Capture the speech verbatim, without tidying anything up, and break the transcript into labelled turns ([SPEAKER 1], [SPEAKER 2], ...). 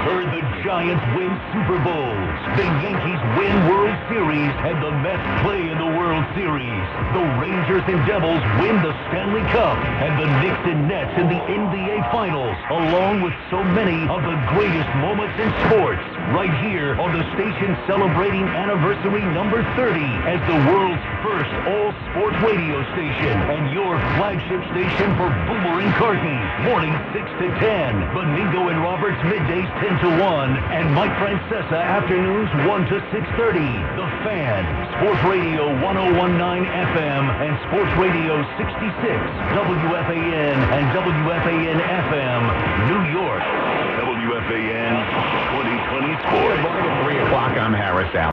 [SPEAKER 1] heard the Giants win Super Bowls, the Yankees win World Series, and the Mets play in the World Series. The Rangers and Devils win the Stanley Cup, and the Knicks and Nets in the N B A Finals, along with so many of the greatest moments in sports, right here on the station celebrating anniversary number thirty as the world's first all-sports radio station and your flagship station for Boomer and Carton, morning six to ten, Benigno and Roberts middays ten to one, and Mike Francesa afternoons one to six thirty. The Fan, Sports Radio ten nineteen F M and Sports Radio sixty-six, W F A N and W F A N F M, New York. W F A N twenty twenty Sports.
[SPEAKER 2] Good morning at three o'clock. I'm Harris Allen.